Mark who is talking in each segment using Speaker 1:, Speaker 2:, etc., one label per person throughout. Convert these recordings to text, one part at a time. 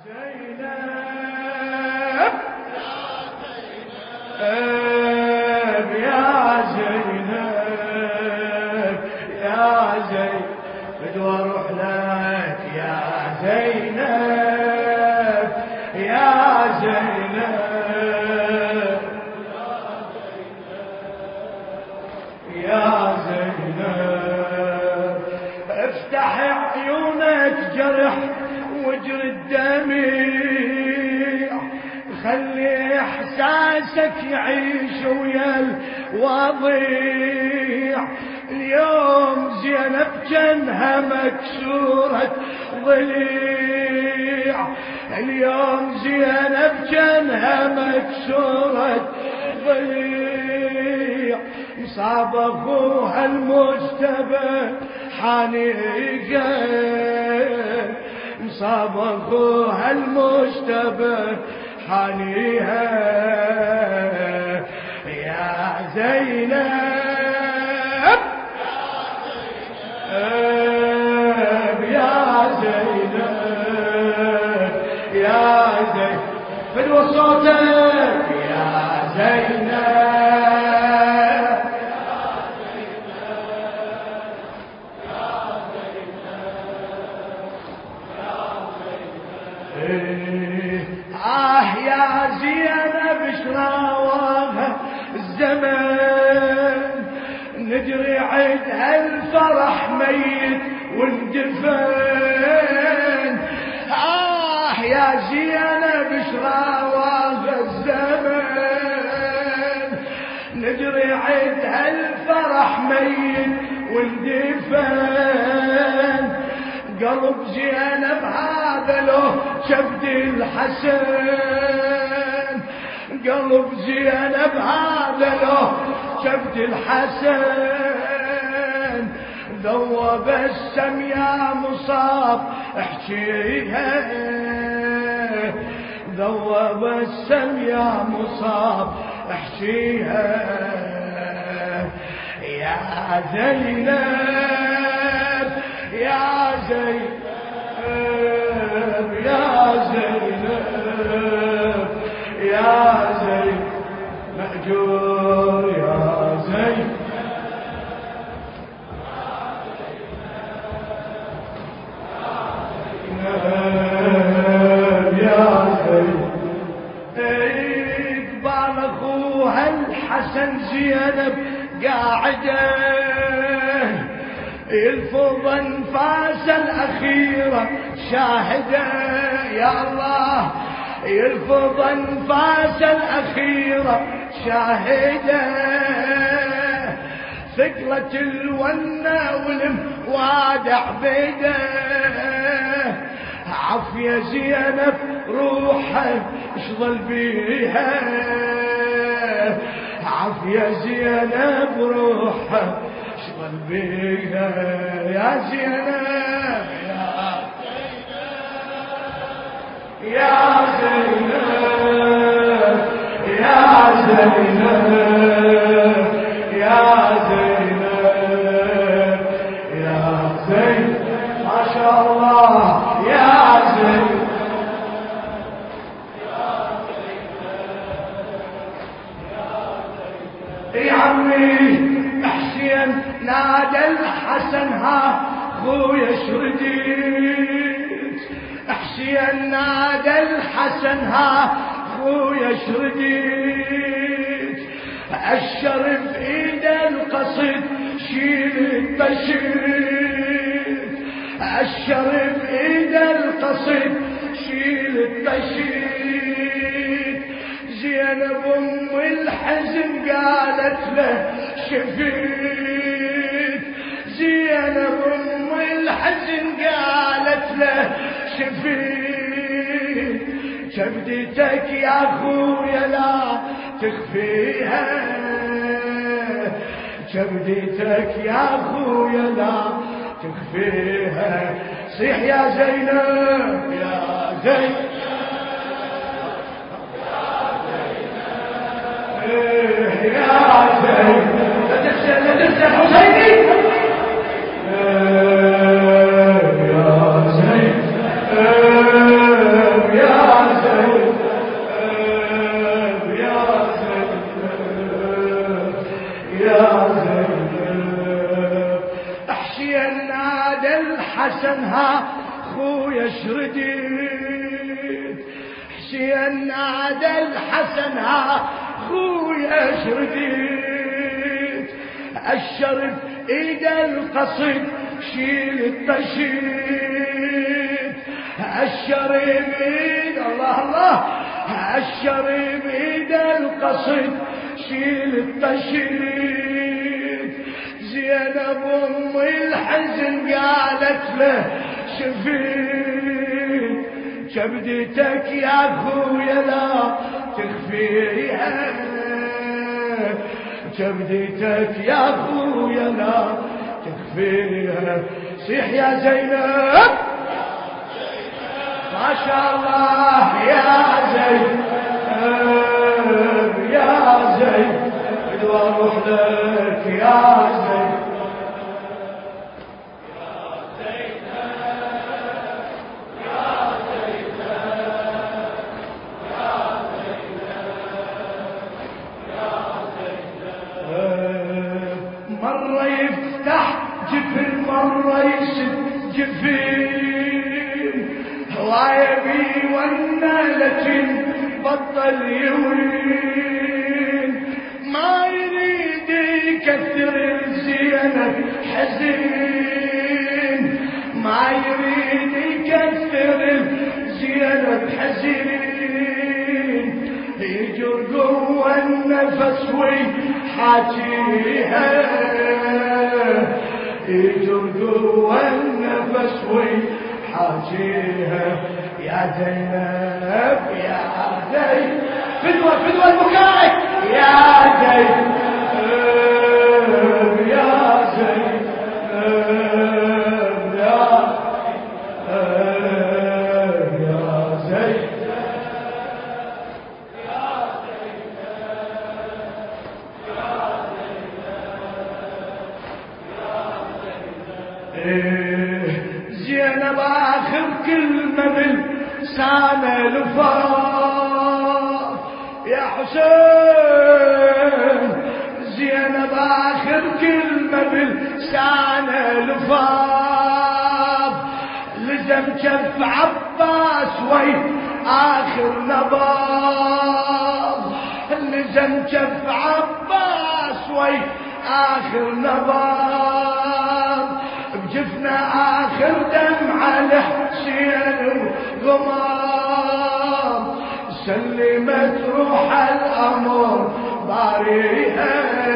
Speaker 1: افتح عيونك جرح واجري الدمع، خلي احساسك يعيش ويا الوضيع. اليوم زينب جنها مكسورة ضليع، اليوم زينب جنها مكسورة ضليع. مصاب اخوها المجتبى حنيقة، مصاب اخوها المجتبى حنيها. يا زينب يا زينب يا زينب فدوى صوتك يا زينب. يا زينب شراوها الزمن، ندري عيد هالفرح ميت واندفن. يا زينب شراوها الزمن، ندري عيد هالفرح ميت واندفن. قلب زينب هذا له شفد الحسن، قلب زينب هذا له شفد الحسن. ذوب السم يا مصاب احكيها، ذوب السم يا مصاب احكيها. يا زينب يا زينب يا زينب يا زينب مأجور يا زينب يا زينب. قبال اخوها الحسن زينب قاعده، يلفظ انفاس الاخيره شاهده. يا الله يلفظ انفاس الاخيره شاهده. ثقلة الونة والموادع بيده. عافية زينب روحه اشغل بيها، عافية زينب روحه اشغل بيها. يا زينب يا زينب يا زينب يا زينب يا زينب ما شاء الله يا زينب. يا عمي حسين نادى الحسن ها خويا شرديت، حسين نادى الحسن ها خويا شرديت. الشرف ايد القصد شيل التشريف، الشرف ايد القصد شيل التشريف. زينب ام الحزن قالت له شفيت، زينب ام الحزن قالت له شفيت. كبدتك يا اخويا لا تخفيها، كبدتك يا اخويا لا تخفيها. صيح يا زينب يا زينب يا زينب. لا تخشى لا تخشى حسيني يا زينب يا شرديت حسين نادى الحسن ها خويا شرديت الشرف ايد القصيد شيل الطشيد الشرف ايد الله الله الشرف ايد القصيد شيل الطشيد زينب ام الحزن قالت له شفيت كبدتك يا اخويا لا تخفيها كبدتك يا اخويا لا تخفيها صيح يا زينب ما شاء الله يا زينب يا زينب بدو اروح لك يا زينب مرة يسد جفين هوايبي والنالة بطل يوين ما يريد يكثر الزينب حزين ما يريد يكثر الزينب حزين يجر قوة النفس ويحاجيها يجر قوة النفس ويحاجيها يا زينب يا زينب فدوة فدوة البكاء يا زينب يا زينب يا زينب زينب آخر كلمة بلسانه لفاظ يا حسين زينب آخر كلمة بلسانه لفاظ لزم كف عباس وي آخر نبض لزم كف عباس وي آخر نبض بجفنا آخر دمعة لحسين وغمام سلمت روح الأمر باريها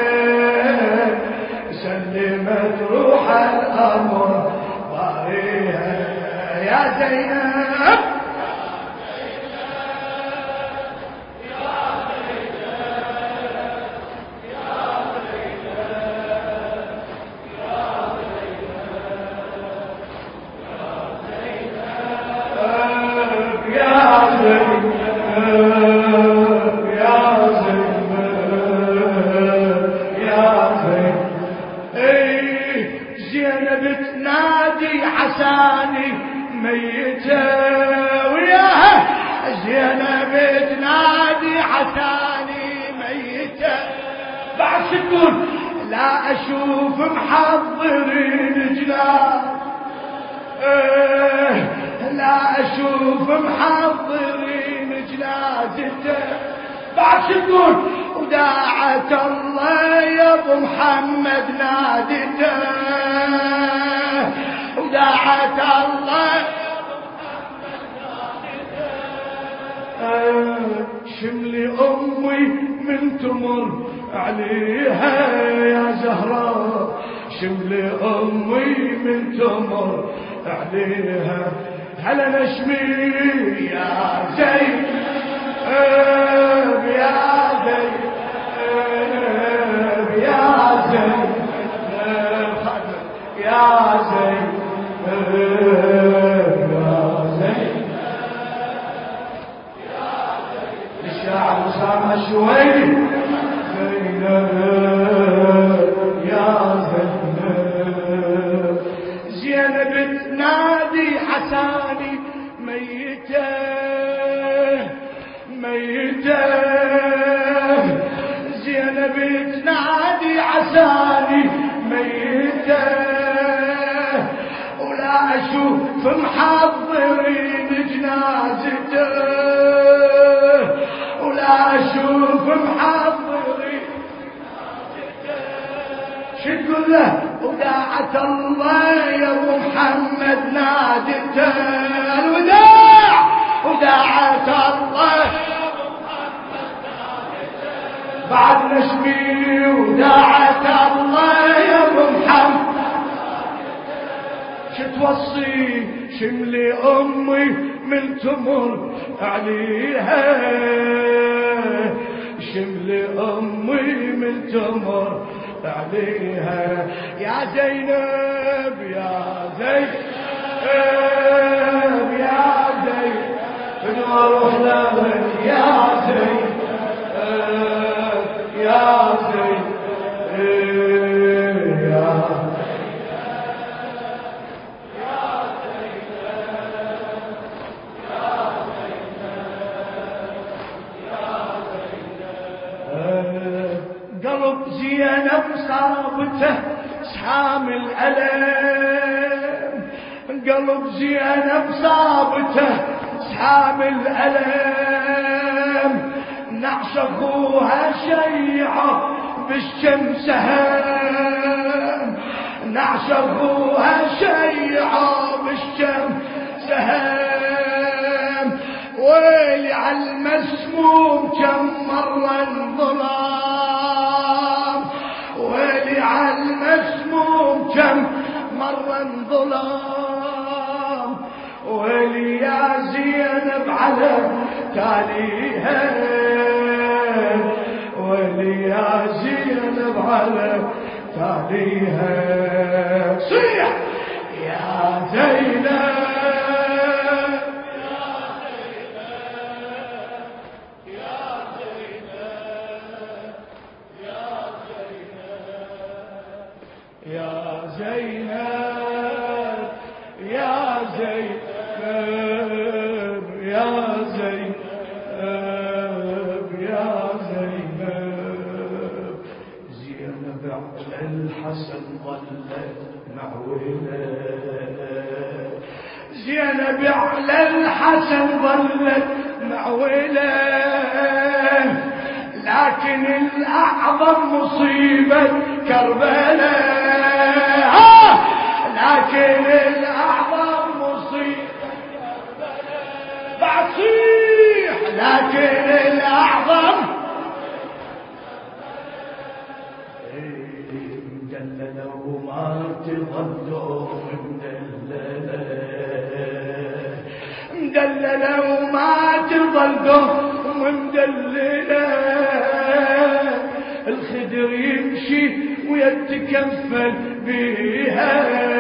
Speaker 1: سلمت روح الأمر باريها يا زينب زينب تنادي عساني ميتة وياها زينب تنادي عساني ميتة بعد تقول لا أشوف محضرين جلال لا أشوف محضرين جلازته بعد تقول وداعة الله يا ابو محمد نادته وداعة الله يا ابو محمد نادته شملي امي من تمر عليها يا زهراء شملي امي من تمر عليها هلا نشمي يا زين يا زين يا زين يا زين الشاعر أسامة الشويري يا زينب تنادي حساني ميتة ميتة زينب تنادي عساني ميتة ولا أشوف محضرين جنازته ولا اشوف محضرين شو تقول له وداعة الله يا ابو محمد نادته الوداع وداعة الله بعد نشبي وداعة الله يا ابو محمد شتوصي شملي امي من تمر عليها شملي امي من تمر عليها يا زينب يا زينب يا زينب نروح لك يا زينب يا زينب يا قلب زينب صابته سحام الألم قلب زينب صابته سحام الألم نعش أخوها شيعه بالشمس هام نعش أخوها شيعه بالشمس هام ويلي عالمسموم كم مرة انظلام ويلي عالمسموم كم مرة انظلام ويلي يا زينب على تاليها ويلي يا زينب على تاليها صيح يا زينب يا زينب يا زينب يا زينب يا زينب زينب على الحسن ظلت معولة زينب على الحسن ظلت معولة لكن الأعظم مصيبة كربلاء لكن الأعظم مصيبة كربلاء بعصيح لكن الأعظم مدللة وما تظلوا مدللة مدللة وما تظلوا مدللة الخدر يمشي ويتكفل بيها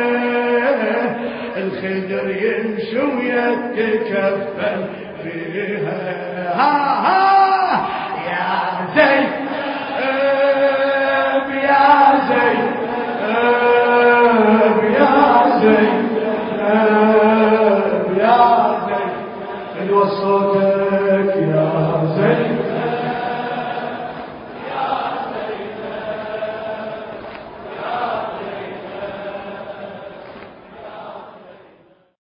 Speaker 1: الخدر يمشي ويتكفل بيها ها يا زينب يا زينب يا زينب يا زينب حلوة صوتك يا زينب